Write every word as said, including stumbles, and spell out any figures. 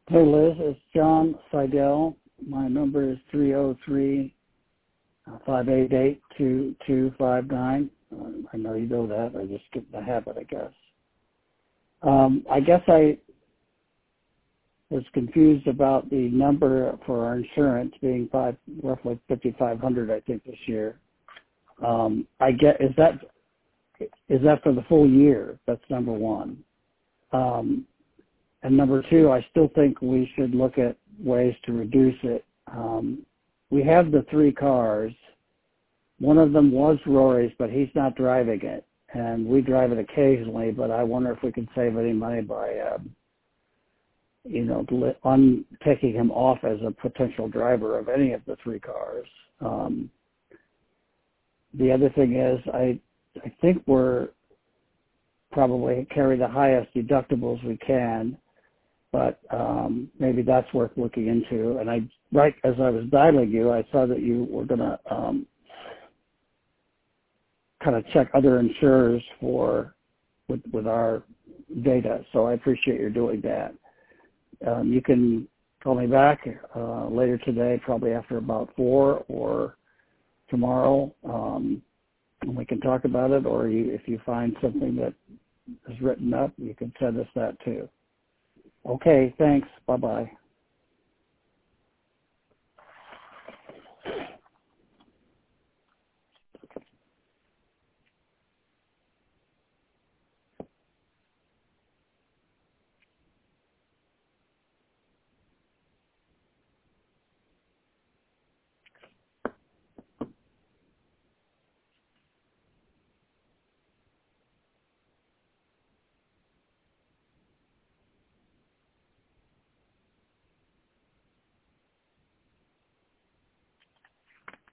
Hey Liz, it's John Seidel. My number is three oh three, five eight eight, two two five nine. Uh, I know you know that. I just get in the habit, I guess. Um, I guess I was confused about the number for our insurance being five, roughly fifty-five hundred, I think, this year. Um, I get is that is that for the full year? That's number one. Um, And number two, I still think we should look at ways to reduce it. Um, we have the three cars. One of them was Rory's, but he's not driving it. And we drive it occasionally, but I wonder if we can save any money by, um, you know, on taking him off as a potential driver of any of the three cars. Um, the other thing is, I, I think we're probably carry the highest deductibles we can. But um, maybe that's worth looking into. And I, right as I was dialing you, I saw that you were going to um, kind of check other insurers for with, with our data. So I appreciate your doing that. Um, you can call me back uh, later today, probably after about four or tomorrow, um, and we can talk about it. Or you, if you find something that is written up, you can send us that too. Okay, thanks. Bye-bye.